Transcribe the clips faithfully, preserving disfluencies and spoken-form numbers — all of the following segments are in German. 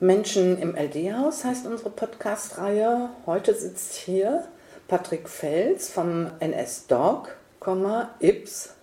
Menschen im L D-Haus heißt unsere Podcast-Reihe. Heute sitzt hier Patrick Fels vom N S-Doc, I P S,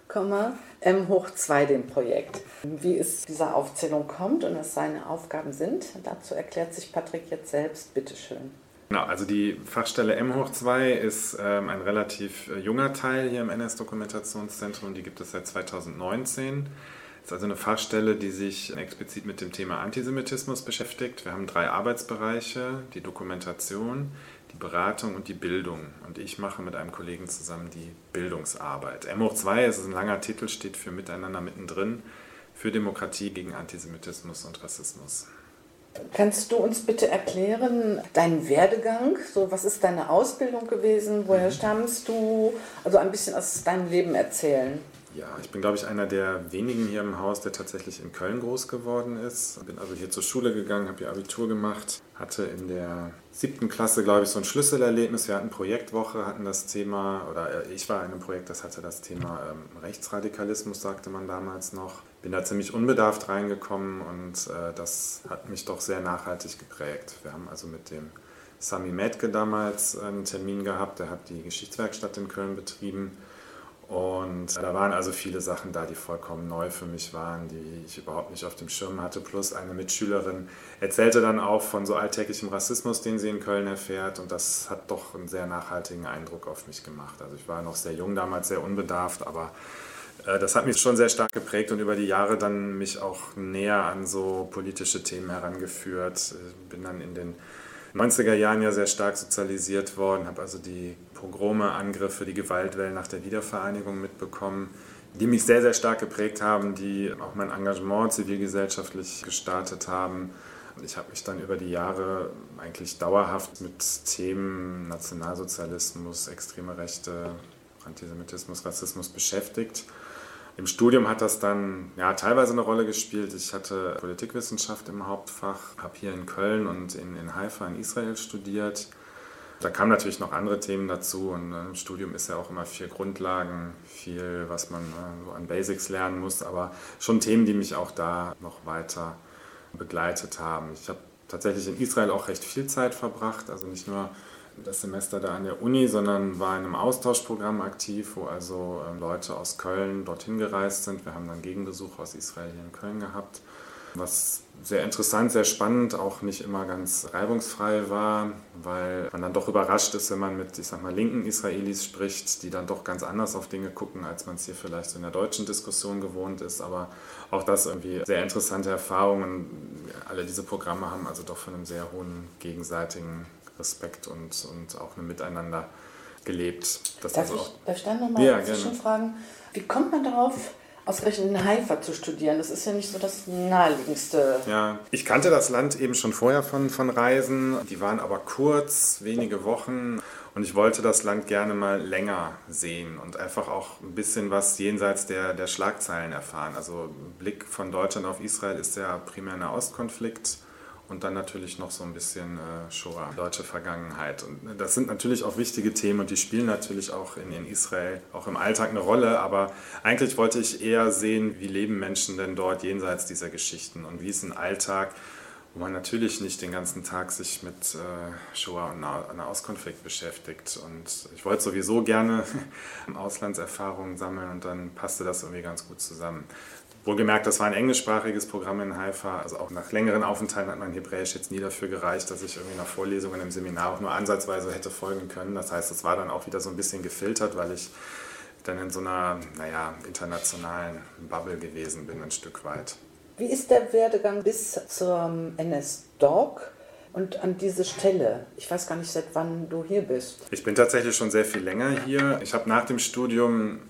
M hoch zwei dem Projekt. Wie es dieser Aufzählung kommt und was seine Aufgaben sind, dazu erklärt sich Patrick jetzt selbst. Bitteschön. Genau, also die Fachstelle M hoch zwei ist ähm, ein relativ äh, junger Teil hier im N S-Dokumentationszentrum. Die gibt es seit zweitausendneunzehn. Das ist also eine Fachstelle, die sich explizit mit dem Thema Antisemitismus beschäftigt. Wir haben drei Arbeitsbereiche: die Dokumentation, die Beratung und die Bildung. Und ich mache mit einem Kollegen zusammen die Bildungsarbeit. M hoch zwei, es ist ein langer Titel, steht für Miteinander mittendrin, für Demokratie gegen Antisemitismus und Rassismus. Kannst du uns bitte erklären, deinen Werdegang? So, was ist deine Ausbildung gewesen? Woher mhm. stammst du? Also ein bisschen aus deinem Leben erzählen. Ja, ich bin, glaube ich, einer der wenigen hier im Haus, der tatsächlich in Köln groß geworden ist. Bin also hier zur Schule gegangen, habe hier Abitur gemacht, hatte in der siebten Klasse, glaube ich, so ein Schlüsselerlebnis. Wir hatten Projektwoche, hatten das Thema, oder ich war in einem Projekt, das hatte das Thema ähm, Rechtsradikalismus, sagte man damals noch. Bin da ziemlich unbedarft reingekommen und äh, das hat mich doch sehr nachhaltig geprägt. Wir haben also mit dem Sami Metke damals einen Termin gehabt, der hat die Geschichtswerkstatt in Köln betrieben. Und da waren also viele Sachen da, die vollkommen neu für mich waren, die ich überhaupt nicht auf dem Schirm hatte. Plus eine Mitschülerin erzählte dann auch von so alltäglichem Rassismus, den sie in Köln erfährt. Und das hat doch einen sehr nachhaltigen Eindruck auf mich gemacht. Also ich war noch sehr jung damals, sehr unbedarft, aber äh, das hat mich schon sehr stark geprägt und über die Jahre dann mich auch näher an so politische Themen herangeführt. Ich bin dann in den neunziger Jahren ja sehr stark sozialisiert worden, habe also die Pogrome, Angriffe, die Gewaltwellen nach der Wiedervereinigung mitbekommen, die mich sehr, sehr stark geprägt haben, die auch mein Engagement zivilgesellschaftlich gestartet haben. Und ich habe mich dann über die Jahre eigentlich dauerhaft mit Themen Nationalsozialismus, extreme Rechte, Antisemitismus, Rassismus beschäftigt. Im Studium hat das dann ja, teilweise eine Rolle gespielt. Ich hatte Politikwissenschaft im Hauptfach, habe hier in Köln und in, in Haifa in Israel studiert. Da kamen natürlich noch andere Themen dazu und äh, im Studium ist ja auch immer viel Grundlagen, viel, was man äh, so an Basics lernen muss, aber schon Themen, die mich auch da noch weiter begleitet haben. Ich habe tatsächlich in Israel auch recht viel Zeit verbracht, also nicht nur das Semester da an der Uni, sondern war in einem Austauschprogramm aktiv, wo also äh, Leute aus Köln dorthin gereist sind. Wir haben dann Gegenbesuch aus Israel hier in Köln gehabt, was sehr interessant, sehr spannend, auch nicht immer ganz reibungsfrei war, weil man dann doch überrascht ist, wenn man mit, ich sag mal, linken Israelis spricht, die dann doch ganz anders auf Dinge gucken, als man es hier vielleicht so in der deutschen Diskussion gewohnt ist. Aber auch das irgendwie sehr interessante Erfahrungen. Alle diese Programme haben also doch von einem sehr hohen gegenseitigen Respekt und, und auch einem Miteinander gelebt. Das darf, also ich, auch darf ich dann nochmal ja, zwischenfragen? Wie kommt man darauf, ausgerechnet in Haifa zu studieren? Das ist ja nicht so das naheliegendste. Ja, ich kannte das Land eben schon vorher von, von Reisen. Die waren aber kurz, wenige Wochen. Und ich wollte das Land gerne mal länger sehen und einfach auch ein bisschen was jenseits der, der Schlagzeilen erfahren. Also Blick von Deutschland auf Israel ist ja primär ein Nahostkonflikt. Und dann natürlich noch so ein bisschen äh, Shoah, deutsche Vergangenheit. Und das sind natürlich auch wichtige Themen und die spielen natürlich auch in, in Israel, auch im Alltag eine Rolle. Aber eigentlich wollte ich eher sehen, wie leben Menschen denn dort jenseits dieser Geschichten und wie ist ein Alltag, wo man natürlich nicht den ganzen Tag sich mit äh, Shoah und Nahostkonflikt beschäftigt. Und ich wollte sowieso gerne Auslandserfahrungen sammeln und dann passte das irgendwie ganz gut zusammen. Wohlgemerkt, das war ein englischsprachiges Programm in Haifa, also auch nach längeren Aufenthalten hat mein Hebräisch jetzt nie dafür gereicht, dass ich irgendwie nach Vorlesungen im Seminar auch nur ansatzweise hätte folgen können. Das heißt, es war dann auch wieder so ein bisschen gefiltert, weil ich dann in so einer, naja, internationalen Bubble gewesen bin, ein Stück weit. Wie ist der Werdegang bis zum N S-Doc und an diese Stelle? Ich weiß gar nicht, seit wann du hier bist. Ich bin tatsächlich schon sehr viel länger hier. Ich habe nach dem Studium,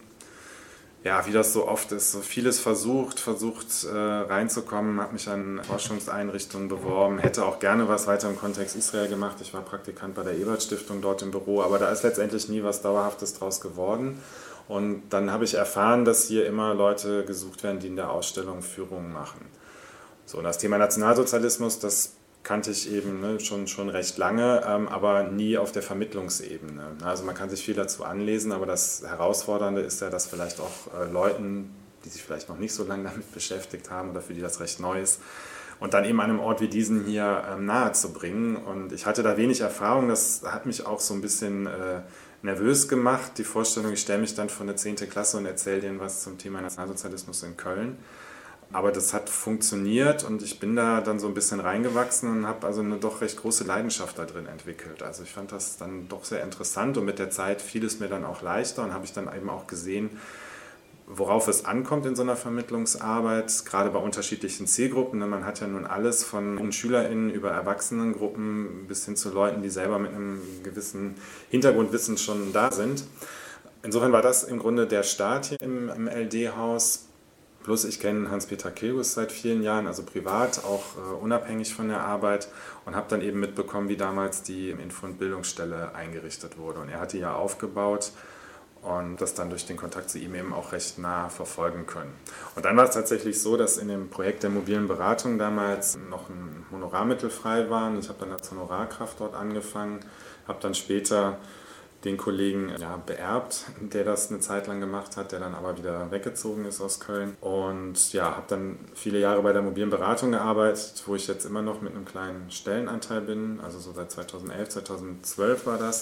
ja, wie das so oft ist, so vieles versucht, versucht äh, reinzukommen, habe mich an Forschungseinrichtungen beworben, hätte auch gerne was weiter im Kontext Israel gemacht. Ich war Praktikant bei der Ebert-Stiftung dort im Büro, aber da ist letztendlich nie was Dauerhaftes draus geworden. Und dann habe ich erfahren, dass hier immer Leute gesucht werden, die in der Ausstellung Führungen machen. So, und das Thema Nationalsozialismus, das kannte ich eben ne, schon, schon recht lange, ähm, aber nie auf der Vermittlungsebene. Also man kann sich viel dazu anlesen, aber das Herausfordernde ist ja, dass vielleicht auch äh, Leuten, die sich vielleicht noch nicht so lange damit beschäftigt haben oder für die das recht neu ist, und dann eben an einem Ort wie diesen hier ähm, nahe zu bringen. Und ich hatte da wenig Erfahrung, das hat mich auch so ein bisschen äh, nervös gemacht, die Vorstellung, ich stelle mich dann vor eine zehnte Klasse und erzähle denen was zum Thema Nationalsozialismus in Köln. Aber das hat funktioniert und ich bin da dann so ein bisschen reingewachsen und habe also eine doch recht große Leidenschaft da drin entwickelt. Also ich fand das dann doch sehr interessant und mit der Zeit fiel es mir dann auch leichter und habe ich dann eben auch gesehen, worauf es ankommt in so einer Vermittlungsarbeit, gerade bei unterschiedlichen Zielgruppen. Man hat ja nun alles von SchülerInnen über Erwachsenengruppen bis hin zu Leuten, die selber mit einem gewissen Hintergrundwissen schon da sind. Insofern war das im Grunde der Start hier im, im L D-Haus. Plus ich kenne Hans-Peter Kilgus seit vielen Jahren, also privat, auch äh, unabhängig von der Arbeit und habe dann eben mitbekommen, wie damals die Info- und Bildungsstelle eingerichtet wurde. Und er hat die ja aufgebaut und das dann durch den Kontakt zu ihm eben auch recht nah verfolgen können. Und dann war es tatsächlich so, dass in dem Projekt der mobilen Beratung damals noch ein Honorarmittel frei waren. Ich habe dann als Honorarkraft dort angefangen, habe dann später den Kollegen ja, beerbt, der das eine Zeit lang gemacht hat, der dann aber wieder weggezogen ist aus Köln. Und ja, habe dann viele Jahre bei der mobilen Beratung gearbeitet, wo ich jetzt immer noch mit einem kleinen Stellenanteil bin, also so seit zweitausendelf, zweitausendzwölf war das.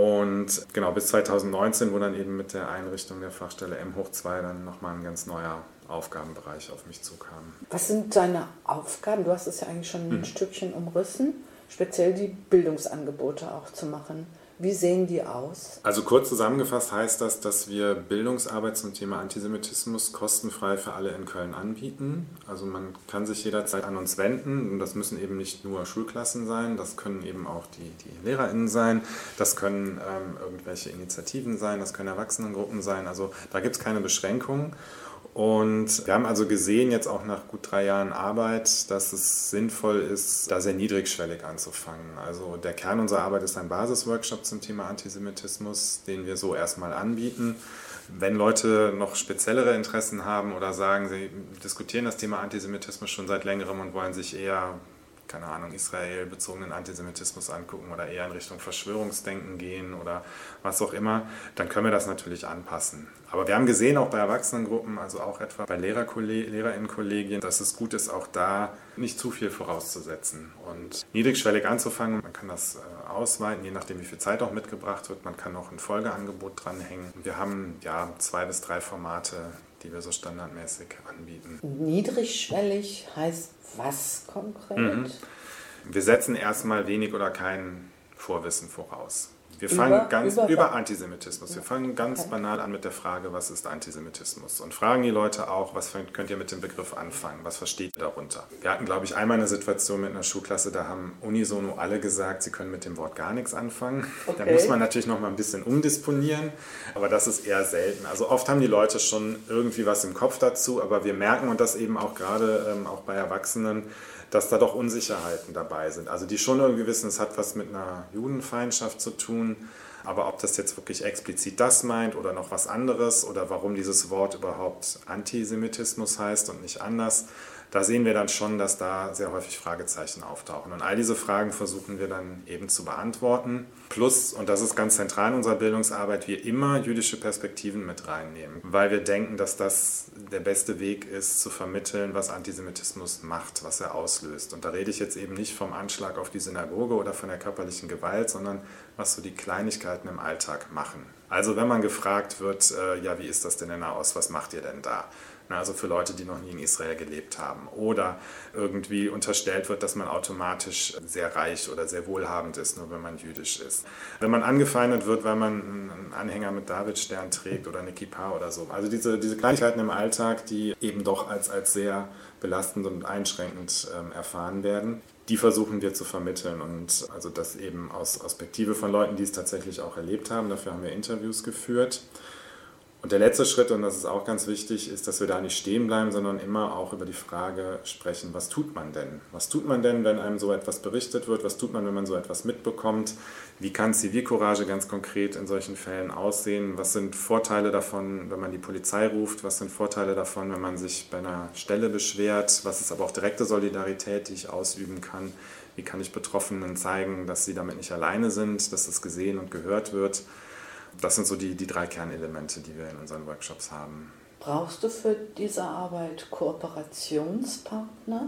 Und genau bis zweitausendneunzehn, wo dann eben mit der Einrichtung der Fachstelle M hoch zwei dann nochmal ein ganz neuer Aufgabenbereich auf mich zukam. Was sind deine Aufgaben? Du hast es ja eigentlich schon ein hm. Stückchen umrissen, speziell die Bildungsangebote auch zu machen. Wie sehen die aus? Also kurz zusammengefasst heißt das, dass wir Bildungsarbeit zum Thema Antisemitismus kostenfrei für alle in Köln anbieten. Also man kann sich jederzeit an uns wenden und das müssen eben nicht nur Schulklassen sein, das können eben auch die, die LehrerInnen sein, das können ähm, irgendwelche Initiativen sein, das können Erwachsenengruppen sein, also da gibt es keine Beschränkungen. Und wir haben also gesehen, jetzt auch nach gut drei Jahren Arbeit, dass es sinnvoll ist, da sehr niedrigschwellig anzufangen. Also der Kern unserer Arbeit ist ein Basisworkshop zum Thema Antisemitismus, den wir so erstmal anbieten. Wenn Leute noch speziellere Interessen haben oder sagen, sie diskutieren das Thema Antisemitismus schon seit längerem und wollen sich eher, keine Ahnung, israelbezogenen Antisemitismus angucken oder eher in Richtung Verschwörungsdenken gehen oder was auch immer, dann können wir das natürlich anpassen. Aber wir haben gesehen, auch bei Erwachsenengruppen, also auch etwa bei LehrerInnenkollegien, dass es gut ist, auch da nicht zu viel vorauszusetzen und niedrigschwellig anzufangen. Man kann das ausweiten, je nachdem, wie viel Zeit auch mitgebracht wird. Man kann noch ein Folgeangebot dranhängen. Wir haben ja zwei bis drei Formate, die wir so standardmäßig anbieten. Niedrigschwellig heißt was konkret? Mhm. Wir setzen erstmal wenig oder kein Vorwissen voraus. Wir fangen über, ganz über, über Antisemitismus. Wir fangen ganz okay. banal an mit der Frage, was ist Antisemitismus? Und fragen die Leute auch, was könnt ihr mit dem Begriff anfangen? Was versteht ihr darunter? Wir hatten, glaube ich, einmal eine Situation mit einer Schulklasse, da haben unisono alle gesagt, sie können mit dem Wort gar nichts anfangen. Okay. Da muss man natürlich noch mal ein bisschen umdisponieren, aber das ist eher selten. Also oft haben die Leute schon irgendwie was im Kopf dazu, aber wir merken, und das eben auch gerade ähm, auch bei Erwachsenen, dass da doch Unsicherheiten dabei sind. Also die schon irgendwie wissen, es hat was mit einer Judenfeindschaft zu tun, aber ob das jetzt wirklich explizit das meint oder noch was anderes oder warum dieses Wort überhaupt Antisemitismus heißt und nicht anders, da sehen wir dann schon, dass da sehr häufig Fragezeichen auftauchen. Und all diese Fragen versuchen wir dann eben zu beantworten. Plus, und das ist ganz zentral in unserer Bildungsarbeit, wir immer jüdische Perspektiven mit reinnehmen, weil wir denken, dass das der beste Weg ist, zu vermitteln, was Antisemitismus macht, was er auslöst. Und da rede ich jetzt eben nicht vom Anschlag auf die Synagoge oder von der körperlichen Gewalt, sondern was so die Kleinigkeiten im Alltag machen. Also wenn man gefragt wird, äh, ja, wie ist das denn in Nahost, was macht ihr denn da? Also für Leute, die noch nie in Israel gelebt haben. Oder irgendwie unterstellt wird, dass man automatisch sehr reich oder sehr wohlhabend ist, nur wenn man jüdisch ist. Wenn man angefeindet wird, weil man einen Anhänger mit Davidstern trägt oder eine Kippa oder so. Also diese, diese Kleinigkeiten im Alltag, die eben doch als, als sehr belastend und einschränkend ähm, erfahren werden, die versuchen wir zu vermitteln. Und also das eben aus Perspektive von Leuten, die es tatsächlich auch erlebt haben. Dafür haben wir Interviews geführt. Und der letzte Schritt, und das ist auch ganz wichtig, ist, dass wir da nicht stehen bleiben, sondern immer auch über die Frage sprechen, was tut man denn? Was tut man denn, wenn einem so etwas berichtet wird? Was tut man, wenn man so etwas mitbekommt? Wie kann Zivilcourage ganz konkret in solchen Fällen aussehen? Was sind Vorteile davon, wenn man die Polizei ruft? Was sind Vorteile davon, wenn man sich bei einer Stelle beschwert? Was ist aber auch direkte Solidarität, die ich ausüben kann? Wie kann ich Betroffenen zeigen, dass sie damit nicht alleine sind, dass es gesehen und gehört wird? Das sind so die, die drei Kernelemente, die wir in unseren Workshops haben. Brauchst du für diese Arbeit Kooperationspartner?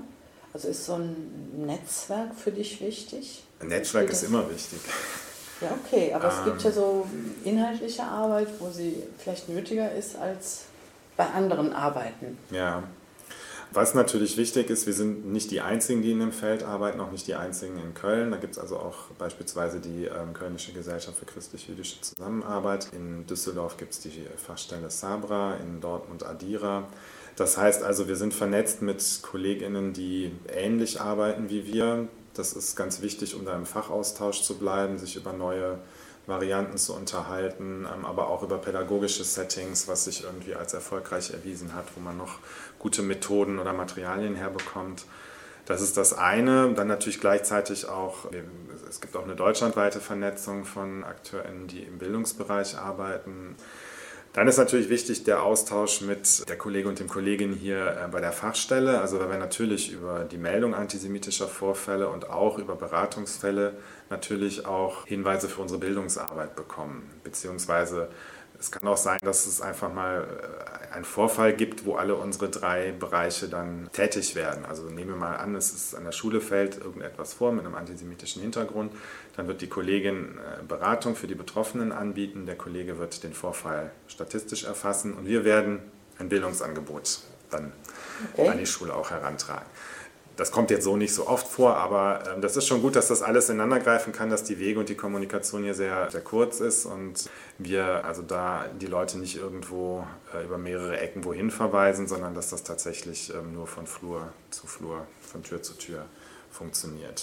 Also ist so ein Netzwerk für dich wichtig? Ein Netzwerk ist immer wichtig. Ja, okay, aber ähm, es gibt ja so inhaltliche Arbeit, wo sie vielleicht nötiger ist als bei anderen Arbeiten. Ja, was natürlich wichtig ist, wir sind nicht die Einzigen, die in dem Feld arbeiten, auch nicht die Einzigen in Köln. Da gibt es also auch beispielsweise die ähm, Kölnische Gesellschaft für christlich-jüdische Zusammenarbeit. In Düsseldorf gibt es die Fachstelle Sabra, in Dortmund Adira. Das heißt also, wir sind vernetzt mit KollegInnen, die ähnlich arbeiten wie wir. Das ist ganz wichtig, um da im Fachaustausch zu bleiben, sich über neue Varianten zu unterhalten, aber auch über pädagogische Settings, was sich irgendwie als erfolgreich erwiesen hat, wo man noch gute Methoden oder Materialien herbekommt. Das ist das eine. Dann natürlich gleichzeitig auch, es gibt auch eine deutschlandweite Vernetzung von AkteurInnen, die im Bildungsbereich arbeiten. Dann ist natürlich wichtig der Austausch mit der Kollegin und dem Kollegen hier bei der Fachstelle, also weil wir natürlich über die Meldung antisemitischer Vorfälle und auch über Beratungsfälle natürlich auch Hinweise für unsere Bildungsarbeit bekommen. Beziehungsweise es kann auch sein, dass es einfach mal einen Vorfall gibt, wo alle unsere drei Bereiche dann tätig werden. Also nehmen wir mal an, es ist an der Schule fällt irgendetwas vor mit einem antisemitischen Hintergrund, dann wird die Kollegin Beratung für die Betroffenen anbieten, der Kollege wird den Vorfall statistisch erfassen und wir werden ein Bildungsangebot dann okay. an die Schule auch herantragen. Das kommt jetzt so nicht so oft vor, aber äh, das ist schon gut, dass das alles ineinander greifen kann, dass die Wege und die Kommunikation hier sehr, sehr kurz ist und wir also da die Leute nicht irgendwo äh, über mehrere Ecken wohin verweisen, sondern dass das tatsächlich ähm, nur von Flur zu Flur, von Tür zu Tür funktioniert.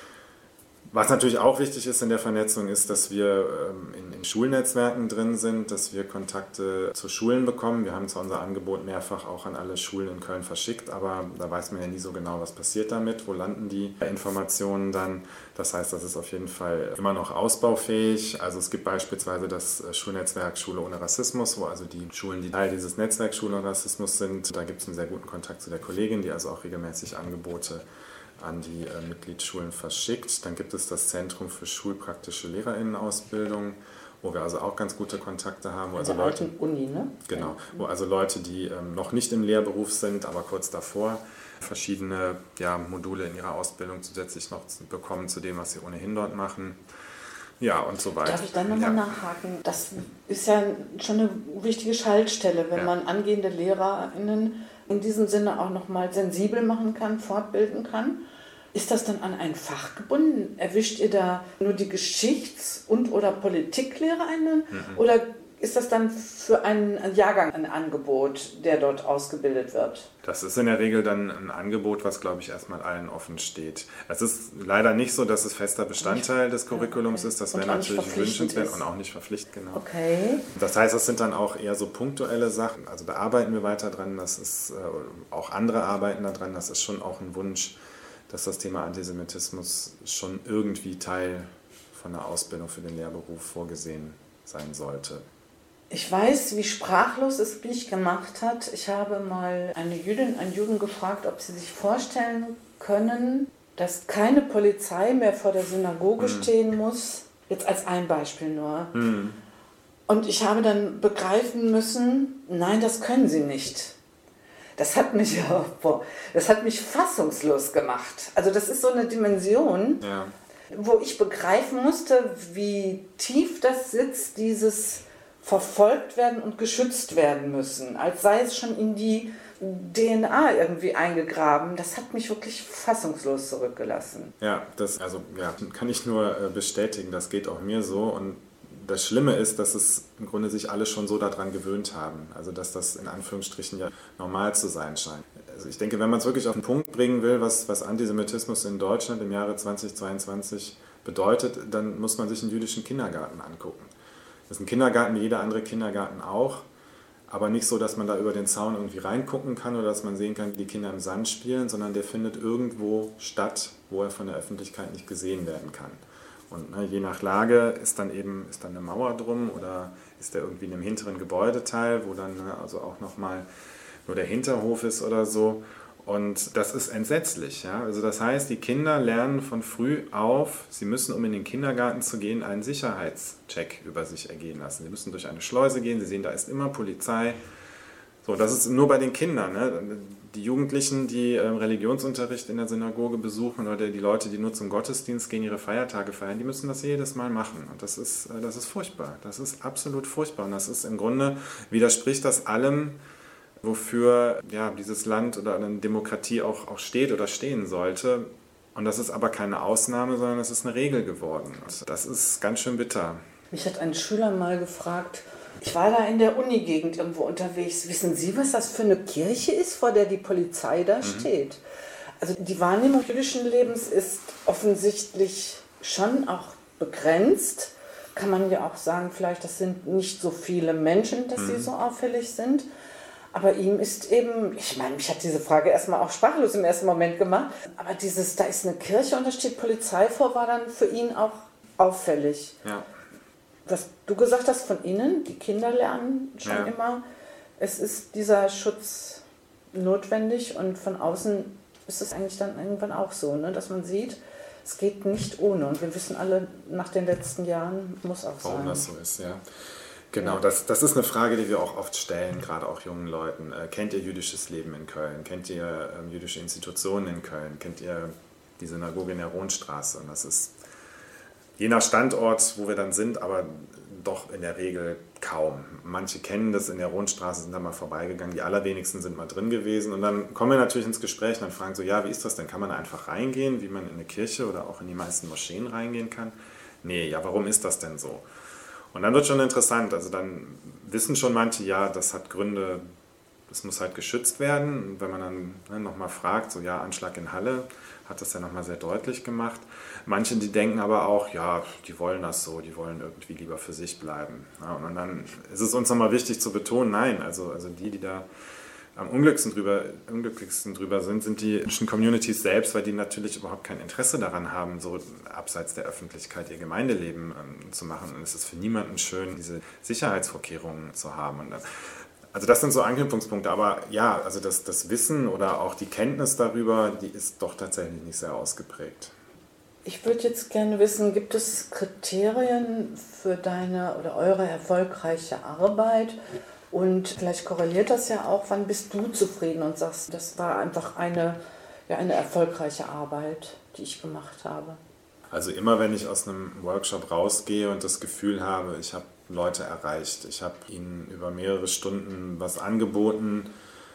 Was natürlich auch wichtig ist in der Vernetzung, ist, dass wir in, in Schulnetzwerken drin sind, dass wir Kontakte zu Schulen bekommen. Wir haben zwar unser Angebot mehrfach auch an alle Schulen in Köln verschickt, aber da weiß man ja nie so genau, was passiert damit, wo landen die Informationen dann. Das heißt, das ist auf jeden Fall immer noch ausbaufähig. Also es gibt beispielsweise das Schulnetzwerk Schule ohne Rassismus, wo also die Schulen, die Teil dieses Netzwerks Schule ohne Rassismus sind, da gibt es einen sehr guten Kontakt zu der Kollegin, die also auch regelmäßig Angebote an die äh, Mitgliedsschulen verschickt. Dann gibt es das Zentrum für schulpraktische LehrerInnenausbildung, wo wir also auch ganz gute Kontakte haben. Wo also der Leute, alten Uni, ne? Genau, wo also Leute, die ähm, noch nicht im Lehrberuf sind, aber kurz davor verschiedene ja, Module in ihrer Ausbildung zusätzlich noch bekommen zu dem, was sie ohnehin dort machen. Ja, und so weiter. Darf ich dann nochmal ja. nachhaken? Das ist ja schon eine wichtige Schaltstelle, wenn ja. man angehende LehrerInnen in diesem Sinne auch nochmal sensibel machen kann, fortbilden kann. Ist das dann an ein Fach gebunden? Erwischt ihr da nur die Geschichts- und oder PolitiklehrerInnen? Mhm. Oder ist das dann für einen Jahrgang ein Angebot, der dort ausgebildet wird? Das ist in der Regel dann ein Angebot, was, glaube ich, erstmal allen offen steht. Es ist leider nicht so, dass es fester Bestandteil des Curriculums ja, okay. ist. Das wäre natürlich wünschenswert und auch nicht verpflichtend. Genau. Okay. Das heißt, das sind dann auch eher so punktuelle Sachen. Also da arbeiten wir weiter dran. Das ist, äh, auch andere arbeiten daran. Das ist schon auch ein Wunsch, dass das Thema Antisemitismus schon irgendwie Teil von der Ausbildung für den Lehrberuf vorgesehen sein sollte. Ich weiß, wie sprachlos es mich gemacht hat. Ich habe mal eine Jüdin, einen Juden gefragt, ob sie sich vorstellen können, dass keine Polizei mehr vor der Synagoge hm. stehen muss. Jetzt als ein Beispiel nur. Hm. Und ich habe dann begreifen müssen, nein, das können sie nicht. Das hat mich, boah, das hat mich fassungslos gemacht. Also das ist so eine Dimension, ja. wo ich begreifen musste, wie tief das sitzt, dieses verfolgt werden und geschützt werden müssen, als sei es schon in die D N A irgendwie eingegraben. Das hat mich wirklich fassungslos zurückgelassen. Ja, das also, ja, kann ich nur bestätigen, das geht auch mir so. Und das Schlimme ist, dass es im Grunde sich alle schon so daran gewöhnt haben. Also dass das in Anführungsstrichen ja normal zu sein scheint. Also ich denke, wenn man es wirklich auf den Punkt bringen will, was, was Antisemitismus in Deutschland im Jahre zweitausendzweiundzwanzig bedeutet, dann muss man sich einen jüdischen Kindergarten angucken. Das ist ein Kindergarten wie jeder andere Kindergarten auch, aber nicht so, dass man da über den Zaun irgendwie reingucken kann oder dass man sehen kann, wie die Kinder im Sand spielen, sondern der findet irgendwo statt, wo er von der Öffentlichkeit nicht gesehen werden kann. Und ne, je nach Lage ist dann eben ist dann eine Mauer drum oder ist der irgendwie in einem hinteren Gebäudeteil, wo dann ne, also auch nochmal nur der Hinterhof ist oder so. Und das ist entsetzlich. Ja? Also das heißt, die Kinder lernen von früh auf, sie müssen, um in den Kindergarten zu gehen, einen Sicherheitscheck über sich ergehen lassen. Sie müssen durch eine Schleuse gehen, sie sehen, da ist immer Polizei. So, das ist nur bei den Kindern. Ne? die Jugendlichen, die ähm, Religionsunterricht in der Synagoge besuchen oder die Leute, die nur zum Gottesdienst gehen, ihre Feiertage feiern, die müssen das jedes Mal machen. Und das ist, äh, das ist furchtbar. Das ist absolut furchtbar. Und das ist im Grunde, widerspricht das allem, wofür ja, dieses Land oder eine Demokratie auch, auch steht oder stehen sollte. Und das ist aber keine Ausnahme, sondern das ist eine Regel geworden. Und das ist ganz schön bitter. Mich hat ein Schüler mal gefragt, ich war da in der Unigegend irgendwo unterwegs. Wissen Sie, was das für eine Kirche ist, vor der die Polizei da mhm. steht? Also die Wahrnehmung jüdischen Lebens ist offensichtlich schon auch begrenzt. Kann man ja auch sagen, vielleicht das sind nicht so viele Menschen, dass mhm. sie so auffällig sind. Aber ihm ist eben, ich meine, mich hat diese Frage erstmal auch sprachlos im ersten Moment gemacht, aber dieses, da ist eine Kirche und da steht Polizei vor, war dann für ihn auch auffällig. Ja. Was du gesagt hast von innen, die Kinder lernen schon ja. immer, es ist dieser Schutz notwendig und von außen ist es eigentlich dann irgendwann auch so, ne, dass man sieht, es geht nicht ohne und wir wissen alle, nach den letzten Jahren muss auch Warum sein. das so ist, ja. Genau, das, das ist eine Frage, die wir auch oft stellen, gerade auch jungen Leuten. Äh, kennt ihr jüdisches Leben in Köln? Kennt ihr ähm, jüdische Institutionen in Köln? Kennt ihr die Synagoge in der Rohnstraße? Und das ist je nach Standort, wo wir dann sind, aber doch in der Regel kaum. Manche kennen das, in der Rohnstraße sind da mal vorbeigegangen, die allerwenigsten sind mal drin gewesen. Und dann kommen wir natürlich ins Gespräch und dann fragen so, ja, wie ist das denn? Kann man da einfach reingehen, wie man in eine Kirche oder auch in die meisten Moscheen reingehen kann? Nee, ja, warum ist das denn so? Und dann wird schon interessant, also dann wissen schon manche, ja, das hat Gründe, das muss halt geschützt werden. Und wenn man dann ne, nochmal fragt, so ja, Anschlag in Halle, hat das ja nochmal sehr deutlich gemacht. Manche, die denken aber auch, ja, die wollen das so, die wollen irgendwie lieber für sich bleiben. Ja, und dann ist es uns nochmal wichtig zu betonen, nein, also, also die, die da am unglücklichsten drüber, unglücklichsten drüber sind, sind die Christian Communities selbst, weil die natürlich überhaupt kein Interesse daran haben, so abseits der Öffentlichkeit ihr Gemeindeleben ähm, zu machen. Und es ist für niemanden schön, diese Sicherheitsvorkehrungen zu haben. Und dann, also das sind so Anknüpfungspunkte. Aber ja, also das, das Wissen oder auch die Kenntnis darüber, die ist doch tatsächlich nicht sehr ausgeprägt. Ich würde jetzt gerne wissen, gibt es Kriterien für deine oder eure erfolgreiche Arbeit? Und vielleicht korreliert das ja auch, wann bist du zufrieden und sagst, das war einfach eine, ja, eine erfolgreiche Arbeit, die ich gemacht habe? Also immer, wenn ich aus einem Workshop rausgehe und das Gefühl habe, ich habe Leute erreicht, ich habe ihnen über mehrere Stunden was angeboten,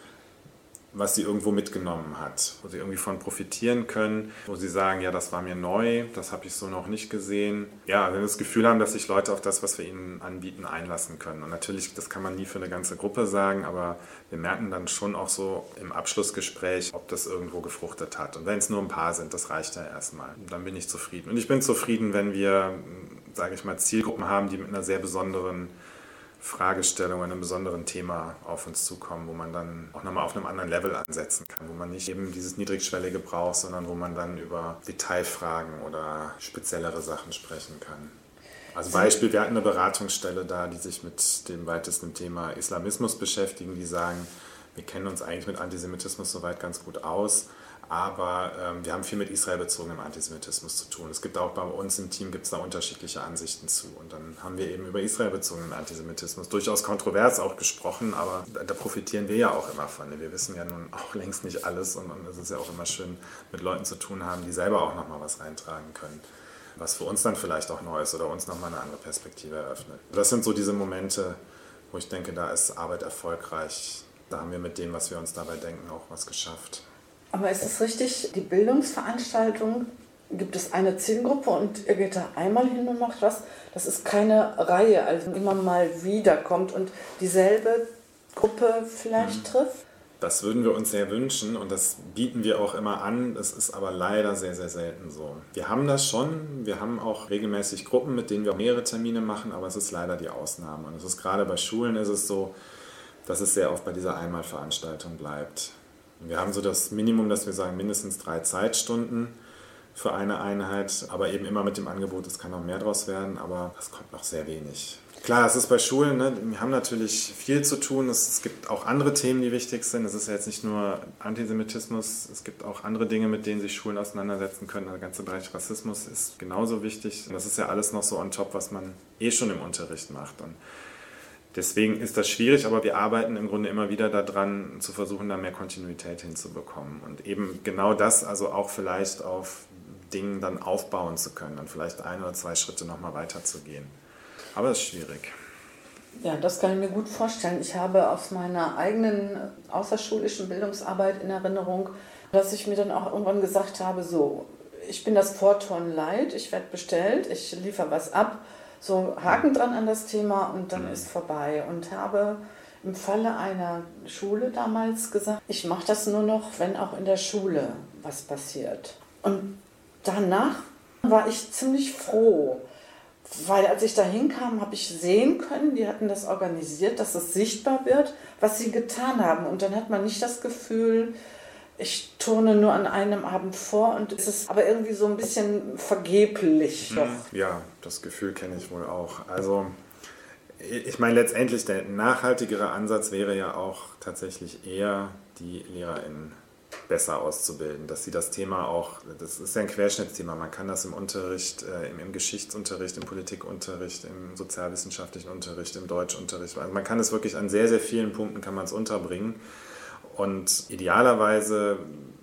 was sie irgendwo mitgenommen hat, wo sie irgendwie von profitieren können, wo sie sagen, ja, das war mir neu, das habe ich so noch nicht gesehen. Ja, wenn wir das Gefühl haben, dass sich Leute auf das, was wir ihnen anbieten, einlassen können. Und natürlich, das kann man nie für eine ganze Gruppe sagen, aber wir merken dann schon auch so im Abschlussgespräch, ob das irgendwo gefruchtet hat. Und wenn es nur ein paar sind, das reicht ja erstmal. Dann bin ich zufrieden. Und ich bin zufrieden, wenn wir, sage ich mal, Zielgruppen haben, die mit einer sehr besonderen Fragestellungen, einem besonderen Thema auf uns zukommen, wo man dann auch nochmal auf einem anderen Level ansetzen kann, wo man nicht eben dieses Niedrigschwellige braucht, sondern wo man dann über Detailfragen oder speziellere Sachen sprechen kann. Also Beispiel, wir hatten eine Beratungsstelle da, die sich mit dem weitesten Thema Islamismus beschäftigen, die sagen, wir kennen uns eigentlich mit Antisemitismus soweit ganz gut aus, aber ähm, wir haben viel mit israelbezogenem Antisemitismus zu tun. Es gibt auch bei uns im Team gibt's da unterschiedliche Ansichten zu. Und dann haben wir eben über israelbezogenen Antisemitismus durchaus kontrovers auch gesprochen, aber da, da profitieren wir ja auch immer von. Wir wissen ja nun auch längst nicht alles und, und es ist ja auch immer schön, mit Leuten zu tun haben, die selber auch nochmal was reintragen können, was für uns dann vielleicht auch neu ist oder uns nochmal eine andere Perspektive eröffnet. Das sind so diese Momente, wo ich denke, da ist Arbeit erfolgreich. Da haben wir mit dem, was wir uns dabei denken, auch was geschafft. Aber ist es richtig, die Bildungsveranstaltung, gibt es eine Zielgruppe und ihr geht da einmal hin und macht was? Das ist keine Reihe, also immer mal wieder kommt und dieselbe Gruppe vielleicht mhm. trifft? Das würden wir uns sehr wünschen und das bieten wir auch immer an. Das ist aber leider sehr, sehr selten so. Wir haben das schon. Wir haben auch regelmäßig Gruppen, mit denen wir auch mehrere Termine machen, aber es ist leider die Ausnahme. Und es ist gerade bei Schulen ist es so, dass es sehr oft bei dieser Einmalveranstaltung bleibt. Wir haben so das Minimum, dass wir sagen, mindestens drei Zeitstunden für eine Einheit, aber eben immer mit dem Angebot, es kann noch mehr draus werden, aber das kommt noch sehr wenig. Klar, es ist bei Schulen, ne, wir haben natürlich viel zu tun, es, es gibt auch andere Themen, die wichtig sind. Es ist ja jetzt nicht nur Antisemitismus, es gibt auch andere Dinge, mit denen sich Schulen auseinandersetzen können. Der ganze Bereich Rassismus ist genauso wichtig. Und das ist ja alles noch so on top, was man eh schon im Unterricht macht. Und Deswegen ist das schwierig, aber wir arbeiten im Grunde immer wieder daran, zu versuchen, da mehr Kontinuität hinzubekommen. Und eben genau das, also auch vielleicht auf Dingen dann aufbauen zu können, dann vielleicht ein oder zwei Schritte nochmal weiterzugehen. Aber das ist schwierig. Ja, das kann ich mir gut vorstellen. Ich habe aus meiner eigenen außerschulischen Bildungsarbeit in Erinnerung, dass ich mir dann auch irgendwann gesagt habe, so, ich bin das Vorturnen leid, ich werde bestellt, ich liefere was ab, so Haken dran an das Thema und dann mhm. ist vorbei. Und habe im Falle einer Schule damals gesagt, ich mache das nur noch, wenn auch in der Schule was passiert. Und danach war ich ziemlich froh, weil als ich da hinkam, habe ich sehen können, die hatten das organisiert, dass es sichtbar wird, was sie getan haben. Und dann hat man nicht das Gefühl, ich turne nur an einem Abend vor und es ist aber irgendwie so ein bisschen vergeblich doch. Ja, das Gefühl kenne ich wohl auch. Also ich meine, letztendlich der nachhaltigere Ansatz wäre ja auch tatsächlich eher, die LehrerInnen besser auszubilden, dass sie das Thema auch, das ist ja ein Querschnittsthema, man kann das im Unterricht, äh, im, im Geschichtsunterricht, im Politikunterricht, im sozialwissenschaftlichen Unterricht, im Deutschunterricht, also man kann es wirklich an sehr, sehr vielen Punkten kann man es unterbringen. Und idealerweise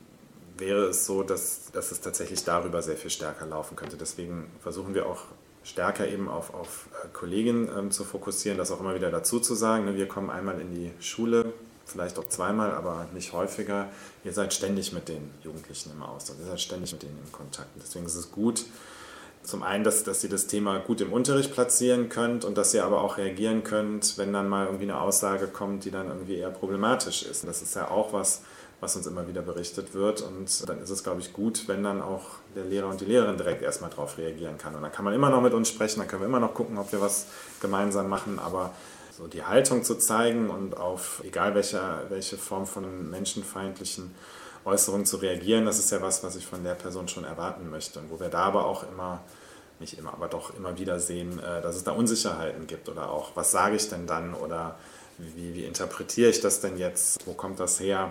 wäre es so, dass, dass es tatsächlich darüber sehr viel stärker laufen könnte. Deswegen versuchen wir auch stärker eben auf, auf Kolleginnen ähm, zu fokussieren, das auch immer wieder dazu zu sagen. Ne? Wir kommen einmal in die Schule, vielleicht auch zweimal, aber nicht häufiger. Ihr seid ständig mit den Jugendlichen im Austausch, ihr seid ständig mit denen in Kontakt. Deswegen ist es gut, zum einen, dass, dass ihr das Thema gut im Unterricht platzieren könnt und dass ihr aber auch reagieren könnt, wenn dann mal irgendwie eine Aussage kommt, die dann irgendwie eher problematisch ist. Das ist ja auch was, was uns immer wieder berichtet wird und dann ist es, glaube ich, gut, wenn dann auch der Lehrer und die Lehrerin direkt erstmal darauf reagieren kann. Und dann kann man immer noch mit uns sprechen, dann können wir immer noch gucken, ob wir was gemeinsam machen, aber so die Haltung zu zeigen und auf egal welche, welche Form von menschenfeindlichen Äußerungen zu reagieren, das ist ja was, was ich von der Person schon erwarten möchte. Und wo wir da aber auch immer, nicht immer, aber doch immer wieder sehen, dass es da Unsicherheiten gibt oder auch, was sage ich denn dann oder wie, wie interpretiere ich das denn jetzt, wo kommt das her?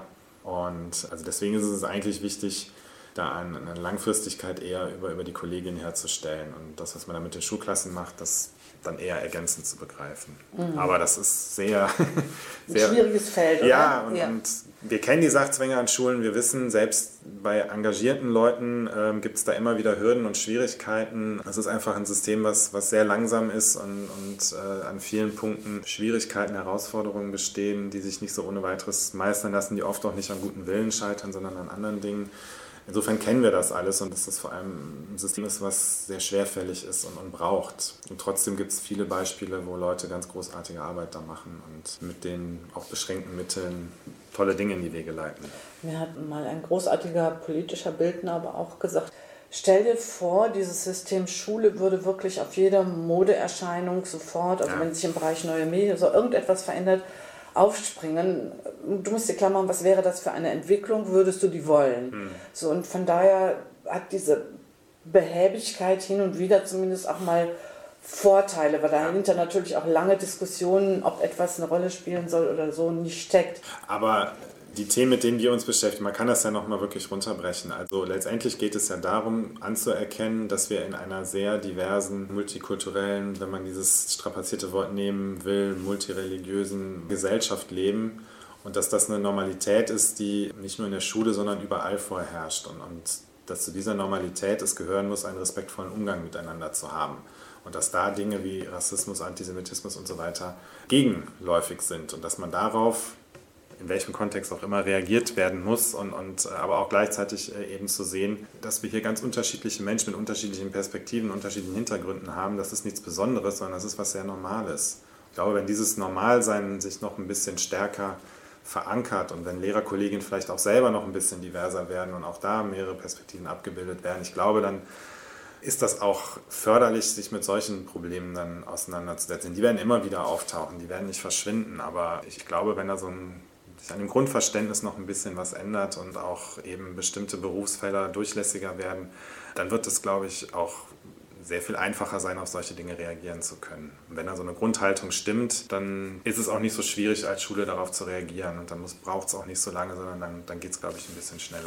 Und also deswegen ist es eigentlich wichtig, da eine, eine Langfristigkeit eher über, über die Kolleginnen herzustellen. Und das, was man da mit den Schulklassen macht, das dann eher ergänzend zu begreifen. Mhm. Aber das ist sehr... sehr ein schwieriges Feld, oder? Ja, und, ja. und wir kennen die Sachzwänge an Schulen. Wir wissen, selbst bei engagierten Leuten ähm, gibt es da immer wieder Hürden und Schwierigkeiten. Es ist einfach ein System, was, was sehr langsam ist und, und äh, an vielen Punkten Schwierigkeiten, Herausforderungen bestehen, die sich nicht so ohne weiteres meistern lassen, die oft auch nicht an guten Willen scheitern, sondern an anderen Dingen. Insofern kennen wir das alles und dass das vor allem ein System ist, was sehr schwerfällig ist und, und braucht. Und trotzdem gibt es viele Beispiele, wo Leute ganz großartige Arbeit da machen und mit den auch beschränkten Mitteln tolle Dinge in die Wege leiten. Mir hat mal ein großartiger politischer Bildner aber auch gesagt, stell dir vor, dieses System Schule würde wirklich auf jede Modeerscheinung sofort, also ja. wenn sich im Bereich neue Medien so irgendetwas verändert, aufspringen. Du musst dir klar machen, was wäre das für eine Entwicklung, würdest du die wollen? Hm. So, und von daher hat diese Behäbigkeit hin und wieder zumindest auch mal Vorteile, weil dahinter natürlich auch lange Diskussionen, ob etwas eine Rolle spielen soll oder so, nicht steckt. Aber die Themen, mit denen wir uns beschäftigen, man kann das ja nochmal wirklich runterbrechen. Also letztendlich geht es ja darum, anzuerkennen, dass wir in einer sehr diversen, multikulturellen, wenn man dieses strapazierte Wort nehmen will, multireligiösen Gesellschaft leben und dass das eine Normalität ist, die nicht nur in der Schule, sondern überall vorherrscht und, und dass zu dieser Normalität es gehören muss, einen respektvollen Umgang miteinander zu haben. Und dass da Dinge wie Rassismus, Antisemitismus und so weiter gegenläufig sind und dass man darauf in welchem Kontext auch immer reagiert werden muss und, und aber auch gleichzeitig eben zu sehen, dass wir hier ganz unterschiedliche Menschen mit unterschiedlichen Perspektiven, unterschiedlichen Hintergründen haben. Das ist nichts Besonderes, sondern das ist was sehr Normales. Ich glaube, wenn dieses Normalsein sich noch ein bisschen stärker verankert und wenn Lehrerkolleginnen vielleicht auch selber noch ein bisschen diverser werden und auch da mehrere Perspektiven abgebildet werden, ich glaube, dann ist das auch förderlich, sich mit solchen Problemen dann auseinanderzusetzen. Die werden immer wieder auftauchen, die werden nicht verschwinden, aber ich glaube, wenn da so ein sich an dem Grundverständnis noch ein bisschen was ändert und auch eben bestimmte Berufsfelder durchlässiger werden, dann wird es, glaube ich, auch sehr viel einfacher sein, auf solche Dinge reagieren zu können. Und wenn da so eine Grundhaltung stimmt, dann ist es auch nicht so schwierig, als Schule darauf zu reagieren und dann braucht es auch nicht so lange, sondern dann, dann geht es, glaube ich, ein bisschen schneller.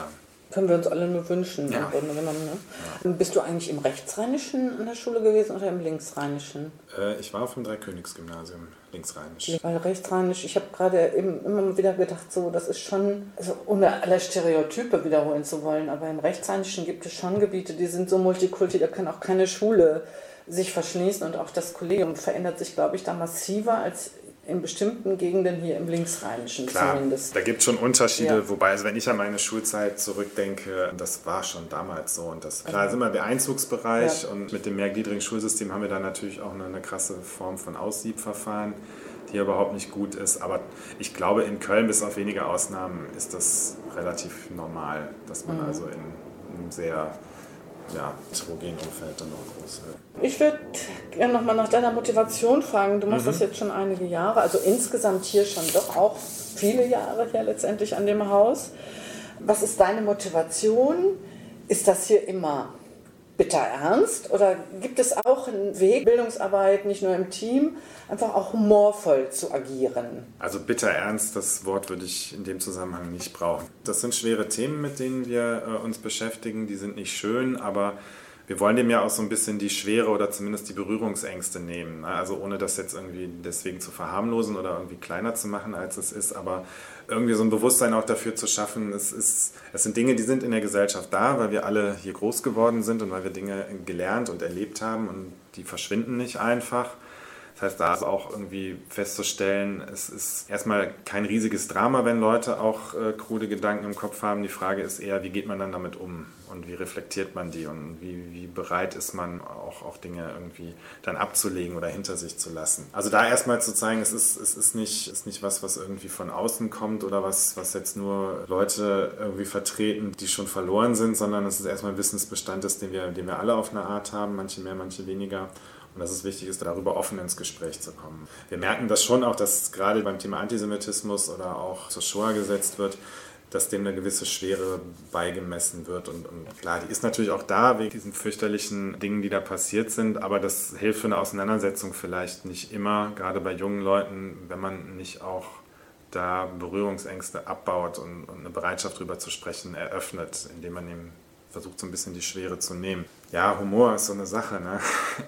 Können wir uns alle nur wünschen, ja. im Grunde genommen. Ne? Ja. Bist du eigentlich im Rechtsrheinischen an der Schule gewesen oder im Linksrheinischen? Äh, ich war auf dem Dreikönigsgymnasium, Linksrheinisch. Weil Rechtsrheinisch, ich habe gerade eben immer wieder gedacht, so, das ist schon, also ohne alle Stereotype wiederholen zu wollen, aber im Rechtsrheinischen gibt es schon Gebiete, die sind so multikulti, da kann auch keine Schule sich verschließen und auch das Kollegium verändert sich, glaube ich, da massiver als in bestimmten Gegenden hier im Linksrheinischen. Klar, zumindest. Da gibt es schon Unterschiede, ja. Wobei, also wenn ich an meine Schulzeit zurückdenke, das war schon damals so. Und das, klar, sind wir der Einzugsbereich ja. Und mit dem mehrgliedrigen Schulsystem haben wir da natürlich auch eine, eine krasse Form von Aussiebverfahren, die überhaupt nicht gut ist. Aber ich glaube, in Köln, bis auf wenige Ausnahmen, ist das relativ normal, dass man mhm. also in einem sehr ja, heterogenen Umfeld dann noch groß wird. Ich würde gerne nochmal nach deiner Motivation fragen. Du machst mhm. das jetzt schon einige Jahre, also insgesamt hier schon doch auch viele Jahre hier letztendlich an dem Haus. Was ist deine Motivation? Ist das hier immer bitter ernst oder gibt es auch einen Weg, Bildungsarbeit nicht nur im Team, einfach auch humorvoll zu agieren? Also bitter ernst, das Wort würde ich in dem Zusammenhang nicht brauchen. Das sind schwere Themen, mit denen wir äh, uns beschäftigen, die sind nicht schön, aber wir wollen dem ja auch so ein bisschen die Schwere oder zumindest die Berührungsängste nehmen. Ne? Also ohne das jetzt irgendwie deswegen zu verharmlosen oder irgendwie kleiner zu machen, als es ist, aber irgendwie so ein Bewusstsein auch dafür zu schaffen, es, ist, es sind Dinge, die sind in der Gesellschaft da, weil wir alle hier groß geworden sind und weil wir Dinge gelernt und erlebt haben und die verschwinden nicht einfach. Das heißt, da ist auch irgendwie festzustellen, es ist erstmal kein riesiges Drama, wenn Leute auch äh, krude Gedanken im Kopf haben. Die Frage ist eher, wie geht man dann damit um und wie reflektiert man die und wie, wie bereit ist man auch, auch Dinge irgendwie dann abzulegen oder hinter sich zu lassen. Also da erstmal zu zeigen, es ist, es ist, nicht, ist nicht was, was irgendwie von außen kommt oder was, was jetzt nur Leute irgendwie vertreten, die schon verloren sind, sondern es ist erstmal ein Wissensbestand, den wir, den wir alle auf eine Art haben, manche mehr, manche weniger. Und dass es wichtig ist, darüber offen ins Gespräch zu kommen. Wir merken das schon auch, dass gerade beim Thema Antisemitismus oder auch zur Shoah gesetzt wird, dass dem eine gewisse Schwere beigemessen wird. Und, und klar, die ist natürlich auch da wegen diesen fürchterlichen Dingen, die da passiert sind. Aber das hilft für eine Auseinandersetzung vielleicht nicht immer, gerade bei jungen Leuten, wenn man nicht auch da Berührungsängste abbaut und, und eine Bereitschaft darüber zu sprechen eröffnet, indem man ihm versucht, so ein bisschen die Schwere zu nehmen. Ja, Humor ist so eine Sache, ne?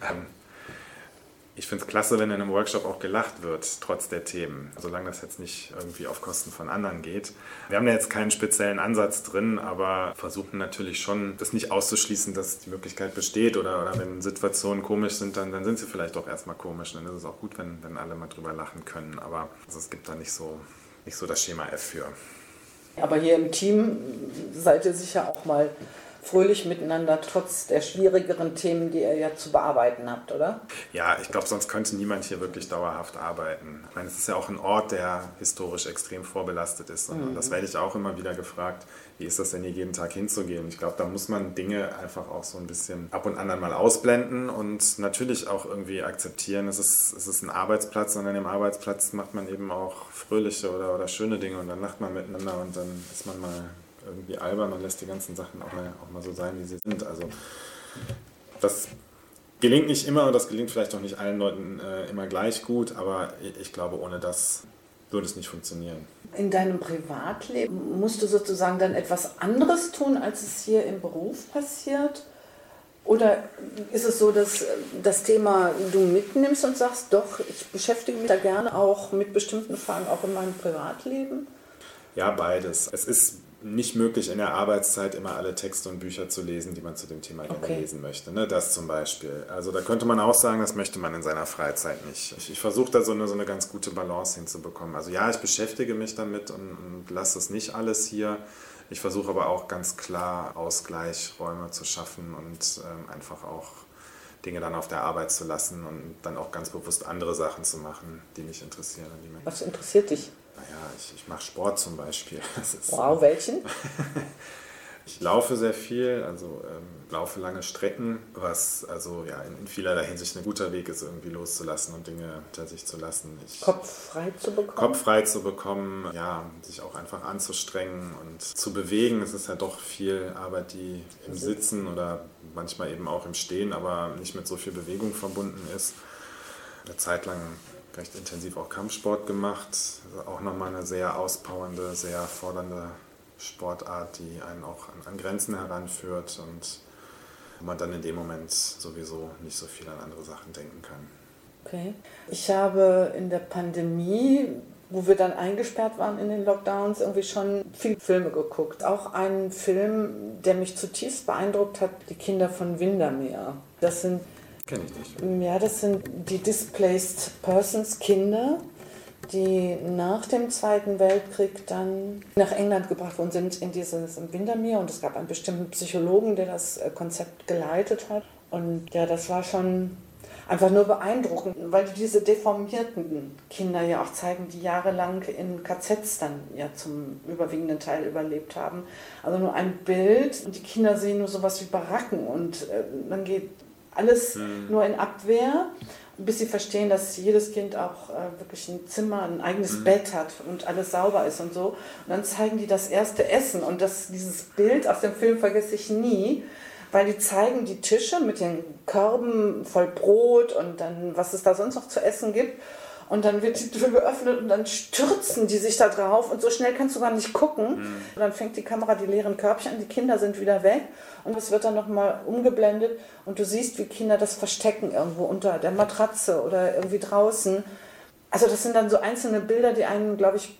Ich finde es klasse, wenn in einem Workshop auch gelacht wird, trotz der Themen, solange das jetzt nicht irgendwie auf Kosten von anderen geht. Wir haben da jetzt keinen speziellen Ansatz drin, aber versuchen natürlich schon, das nicht auszuschließen, dass die Möglichkeit besteht oder, oder wenn Situationen komisch sind, dann, dann sind sie vielleicht auch erstmal komisch. Dann ist es auch gut, wenn, wenn alle mal drüber lachen können, aber also es gibt da nicht so, nicht so das Schema F für. Aber hier im Team seid ihr sicher auch mal fröhlich miteinander, trotz der schwierigeren Themen, die ihr ja zu bearbeiten habt, oder? Ja, ich glaube, sonst könnte niemand hier wirklich dauerhaft arbeiten. Ich meine, es ist ja auch ein Ort, der historisch extrem vorbelastet ist. Und, mhm. und das werde ich auch immer wieder gefragt, wie ist das denn hier jeden Tag hinzugehen? Ich glaube, da muss man Dinge einfach auch so ein bisschen ab und an dann mal ausblenden und natürlich auch irgendwie akzeptieren, es ist, es ist ein Arbeitsplatz und an dem Arbeitsplatz macht man eben auch fröhliche oder, oder schöne Dinge und dann lacht man miteinander und dann ist man mal irgendwie albern und lässt die ganzen Sachen auch mal, auch mal so sein, wie sie sind. Also das gelingt nicht immer und das gelingt vielleicht auch nicht allen Leuten äh, immer gleich gut, aber ich, ich glaube, ohne das würde es nicht funktionieren. In deinem Privatleben musst du sozusagen dann etwas anderes tun, als es hier im Beruf passiert? Oder ist es so, dass das Thema du mitnimmst und sagst, doch, ich beschäftige mich da gerne auch mit bestimmten Fragen, auch in meinem Privatleben? Ja, beides. Es ist nicht möglich, in der Arbeitszeit immer alle Texte und Bücher zu lesen, die man zu dem Thema gerne okay. lesen möchte. Ne? Das zum Beispiel. Also da könnte man auch sagen, das möchte man in seiner Freizeit nicht. Ich, ich versuche da so eine, so eine ganz gute Balance hinzubekommen. Also ja, ich beschäftige mich damit und, und lasse es nicht alles hier. Ich versuche aber auch ganz klar Ausgleichsräume zu schaffen und ähm, einfach auch Dinge dann auf der Arbeit zu lassen und dann auch ganz bewusst andere Sachen zu machen, die mich interessieren. Die mich Was interessiert dich? Naja, ich, ich mache Sport zum Beispiel. Das ist, wow, welchen? Ich laufe sehr viel, also ähm, laufe lange Strecken, was also ja in, in vielerlei Hinsicht ein guter Weg ist, irgendwie loszulassen und Dinge hinter sich zu lassen. Ich, Kopf frei zu bekommen? Kopf frei zu bekommen, ja, sich auch einfach anzustrengen und zu bewegen. Es ist ja doch viel Arbeit, die im Sitzen oder manchmal eben auch im Stehen, aber nicht mit so viel Bewegung verbunden ist. Eine Zeit lang recht intensiv auch Kampfsport gemacht, also auch nochmal eine sehr auspowernde, sehr fordernde Sportart, die einen auch an, an Grenzen heranführt und wo man dann in dem Moment sowieso nicht so viel an andere Sachen denken kann. Okay. Ich habe in der Pandemie, wo wir dann eingesperrt waren in den Lockdowns, irgendwie schon viele Filme geguckt. Auch einen Film, der mich zutiefst beeindruckt hat, Die Kinder von Windermere. Das sind, kenn ich nicht. Ja, das sind die Displaced Persons Kinder, die nach dem Zweiten Weltkrieg dann nach England gebracht worden sind, in dieses Windermere. Und es gab einen bestimmten Psychologen, der das Konzept geleitet hat. Und ja, das war schon einfach nur beeindruckend, weil die diese deformierten Kinder ja auch zeigen, die jahrelang in K Zs dann ja zum überwiegenden Teil überlebt haben. Also nur ein Bild und die Kinder sehen nur sowas wie Baracken und äh, dann geht alles hm. nur in Abwehr, bis sie verstehen, dass jedes Kind auch äh, wirklich ein Zimmer, ein eigenes mhm. Bett hat und alles sauber ist und so. Und dann zeigen die das erste Essen und das, dieses Bild aus dem Film vergesse ich nie, weil die zeigen die Tische mit den Körben voll Brot und dann, was es da sonst noch zu essen gibt. Und dann wird die Tür geöffnet und dann stürzen die sich da drauf und so schnell kannst du gar nicht gucken. Mhm. Und dann fängt die Kamera die leeren Körbchen an, die Kinder sind wieder weg und es wird dann nochmal umgeblendet und du siehst, wie Kinder das verstecken irgendwo unter der Matratze oder irgendwie draußen. Also das sind dann so einzelne Bilder, die einen, glaube ich,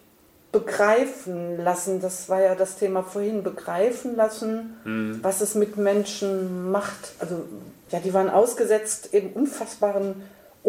begreifen lassen. Das war ja das Thema vorhin, begreifen lassen, mhm. was es mit Menschen macht. Also ja, die waren ausgesetzt eben unfassbaren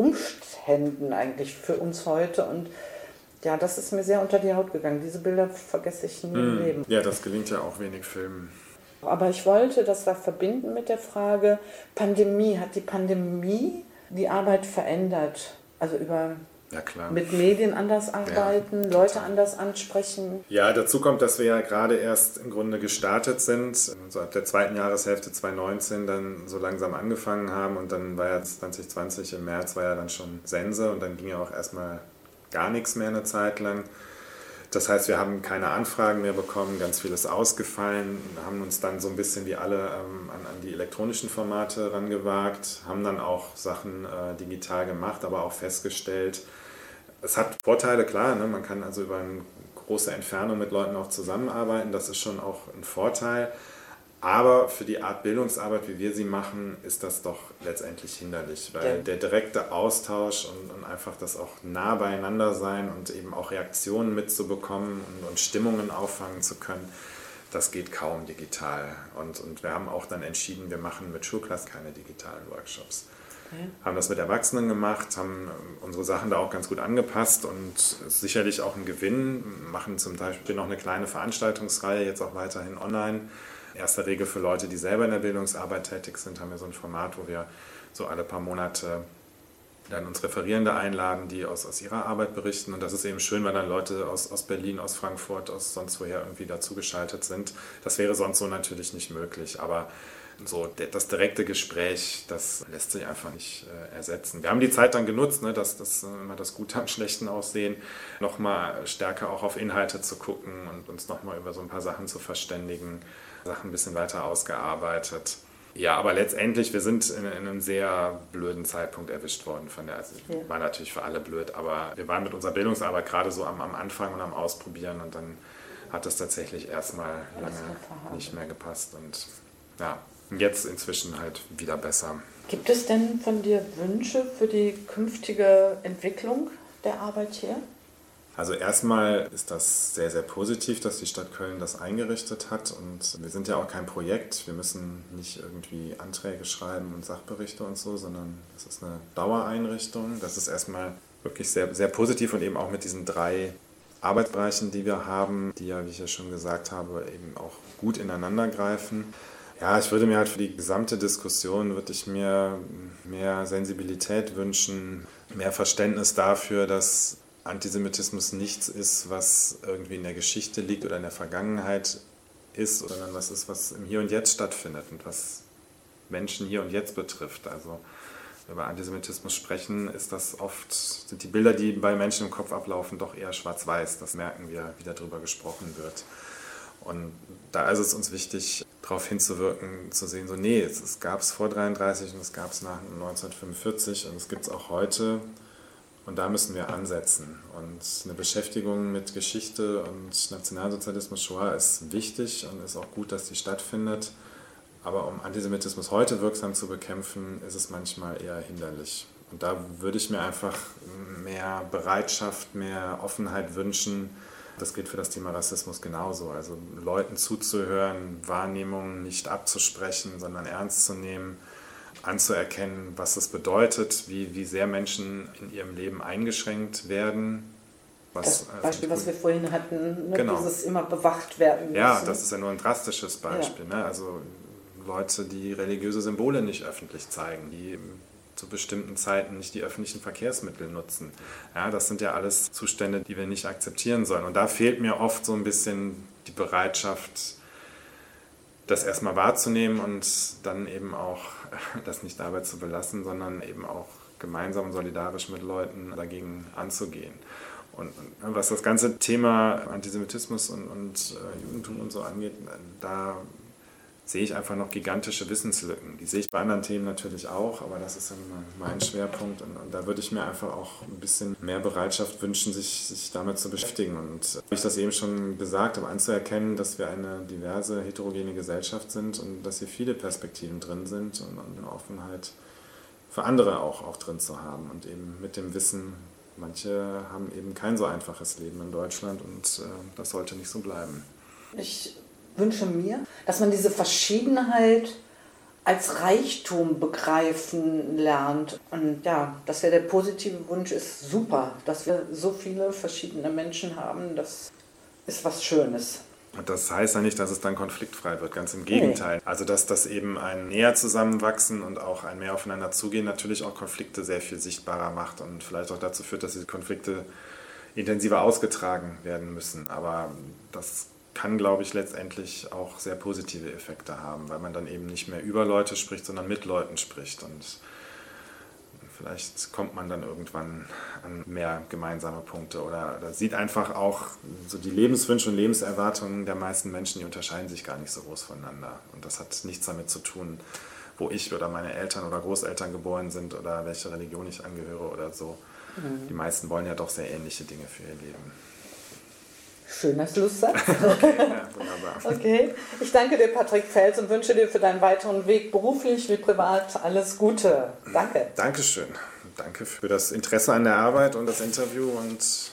Umständen eigentlich für uns heute und ja, das ist mir sehr unter die Haut gegangen. Diese Bilder vergesse ich nie mm. im Leben. Ja, das gelingt ja auch wenig Filmen. Aber ich wollte das da verbinden mit der Frage Pandemie. Hat die Pandemie die Arbeit verändert? Also über ja, klar. mit Medien anders arbeiten, ja, Leute anders ansprechen. Ja, dazu kommt, dass wir ja gerade erst im Grunde gestartet sind, so ab der zweiten Jahreshälfte zwanzig neunzehn dann so langsam angefangen haben und dann war ja zwanzig zwanzig im März war ja dann schon Sense und dann ging ja auch erstmal gar nichts mehr eine Zeit lang. Das heißt, wir haben keine Anfragen mehr bekommen, ganz viel ist ausgefallen, haben uns dann so ein bisschen wie alle ähm, an, an die elektronischen Formate rangewagt, haben dann auch Sachen äh, digital gemacht, aber auch festgestellt, es hat Vorteile, klar, ne? Man kann also über eine große Entfernung mit Leuten auch zusammenarbeiten, das ist schon auch ein Vorteil. Aber für die Art Bildungsarbeit, wie wir sie machen, ist das doch letztendlich hinderlich, weil ja. der direkte Austausch und, und einfach das auch nah beieinander sein und eben auch Reaktionen mitzubekommen und, und Stimmungen auffangen zu können, das geht kaum digital. Und, und wir haben auch dann entschieden, wir machen mit Schulklassen keine digitalen Workshops. Okay. Haben das mit Erwachsenen gemacht, haben unsere Sachen da auch ganz gut angepasst und sicherlich auch einen Gewinn, machen zum Beispiel noch eine kleine Veranstaltungsreihe, jetzt auch weiterhin online. In erster Regel für Leute, die selber in der Bildungsarbeit tätig sind, haben wir so ein Format, wo wir so alle paar Monate dann uns Referierende einladen, die aus, aus ihrer Arbeit berichten. Und das ist eben schön, weil dann Leute aus, aus Berlin, aus Frankfurt, aus sonst woher irgendwie dazugeschaltet sind. Das wäre sonst so natürlich nicht möglich. Aber so das direkte Gespräch, das lässt sich einfach nicht äh, ersetzen. Wir haben die Zeit dann genutzt, ne, dass das immer das Gute am Schlechten aussehen, nochmal stärker auch auf Inhalte zu gucken und uns nochmal über so ein paar Sachen zu verständigen, Sachen ein bisschen weiter ausgearbeitet. Ja, aber letztendlich, wir sind in, in einem sehr blöden Zeitpunkt erwischt worden. Von der, also ja. War natürlich für alle blöd, aber wir waren mit unserer Bildungsarbeit gerade so am, am Anfang und am Ausprobieren und dann hat es tatsächlich erstmal lange nicht mehr gepasst und ja, jetzt inzwischen halt wieder besser. Gibt es denn von dir Wünsche für die künftige Entwicklung der Arbeit hier? Also erstmal ist das sehr, sehr positiv, dass die Stadt Köln das eingerichtet hat und wir sind ja auch kein Projekt, wir müssen nicht irgendwie Anträge schreiben und Sachberichte und so, sondern das ist eine Dauereinrichtung. Das ist erstmal wirklich sehr, sehr positiv und eben auch mit diesen drei Arbeitsbereichen, die wir haben, die ja, wie ich ja schon gesagt habe, eben auch gut ineinander greifen. Ja, ich würde mir halt für die gesamte Diskussion, würde ich mir mehr Sensibilität wünschen, mehr Verständnis dafür, dass Antisemitismus nichts ist, was irgendwie in der Geschichte liegt oder in der Vergangenheit ist, sondern was ist, was im Hier und Jetzt stattfindet und was Menschen hier und jetzt betrifft. Also wenn wir über Antisemitismus sprechen, ist das oft, sind die Bilder, die bei Menschen im Kopf ablaufen, doch eher schwarz-weiß. Das merken wir, wie darüber gesprochen wird. Und da ist es uns wichtig, darauf hinzuwirken, zu sehen, so nee, es gab es vor dreiunddreißig und es gab es nach neunzehnhundertfünfundvierzig und es gibt es auch heute. Und da müssen wir ansetzen. Und eine Beschäftigung mit Geschichte und Nationalsozialismus, Shoah, ist wichtig und ist auch gut, dass die stattfindet. Aber um Antisemitismus heute wirksam zu bekämpfen, ist es manchmal eher hinderlich. Und da würde ich mir einfach mehr Bereitschaft, mehr Offenheit wünschen. Das gilt für das Thema Rassismus genauso. Also Leuten zuzuhören, Wahrnehmungen nicht abzusprechen, sondern ernst zu nehmen, anzuerkennen, was es bedeutet, wie, wie sehr Menschen in ihrem Leben eingeschränkt werden. Was, das Beispiel, was wir vorhin hatten, ne? Genau. Dieses immer bewacht werden müssen. Ja, das ist ja nur ein drastisches Beispiel. Ja. Ne? Also Leute, die religiöse Symbole nicht öffentlich zeigen, die zu bestimmten Zeiten nicht die öffentlichen Verkehrsmittel nutzen. Ja, das sind ja alles Zustände, die wir nicht akzeptieren sollen. Und da fehlt mir oft so ein bisschen die Bereitschaft, das erstmal wahrzunehmen und dann eben auch das nicht dabei zu belassen, sondern eben auch gemeinsam und solidarisch mit Leuten dagegen anzugehen. Und, und was das ganze Thema Antisemitismus und, und äh, Judentum und so angeht, da sehe ich einfach noch gigantische Wissenslücken. Die sehe ich bei anderen Themen natürlich auch, aber das ist dann mein Schwerpunkt. Und, und da würde ich mir einfach auch ein bisschen mehr Bereitschaft wünschen, sich, sich damit zu beschäftigen. Und wie ich das eben schon gesagt habe, anzuerkennen, dass wir eine diverse, heterogene Gesellschaft sind und dass hier viele Perspektiven drin sind und, und eine Offenheit für andere auch, auch drin zu haben. Und eben mit dem Wissen, manche haben eben kein so einfaches Leben in Deutschland und äh, das sollte nicht so bleiben. Ich wünsche mir, dass man diese Verschiedenheit als Reichtum begreifen lernt. Und ja, dass ja der positive Wunsch ist super, dass wir so viele verschiedene Menschen haben, das ist was Schönes. Und das heißt ja nicht, dass es dann konfliktfrei wird, ganz im Gegenteil. Nee. Also dass das eben ein näher zusammenwachsen und auch ein mehr aufeinander zugehen natürlich auch Konflikte sehr viel sichtbarer macht und vielleicht auch dazu führt, dass diese Konflikte intensiver ausgetragen werden müssen. Aber das kann, glaube ich, letztendlich auch sehr positive Effekte haben, weil man dann eben nicht mehr über Leute spricht, sondern mit Leuten spricht. Und vielleicht kommt man dann irgendwann an mehr gemeinsame Punkte oder, oder sieht einfach auch so die Lebenswünsche und Lebenserwartungen der meisten Menschen, die unterscheiden sich gar nicht so groß voneinander. Und das hat nichts damit zu tun, wo ich oder meine Eltern oder Großeltern geboren sind oder welche Religion ich angehöre oder so. Mhm. Die meisten wollen ja doch sehr ähnliche Dinge für ihr Leben. Schöner Schlusssatz. Okay, ja, wunderbar. Okay. Ich danke dir, Patrick Fels, und wünsche dir für deinen weiteren Weg beruflich wie privat alles Gute. Danke. Dankeschön. Danke für das Interesse an der Arbeit und das Interview und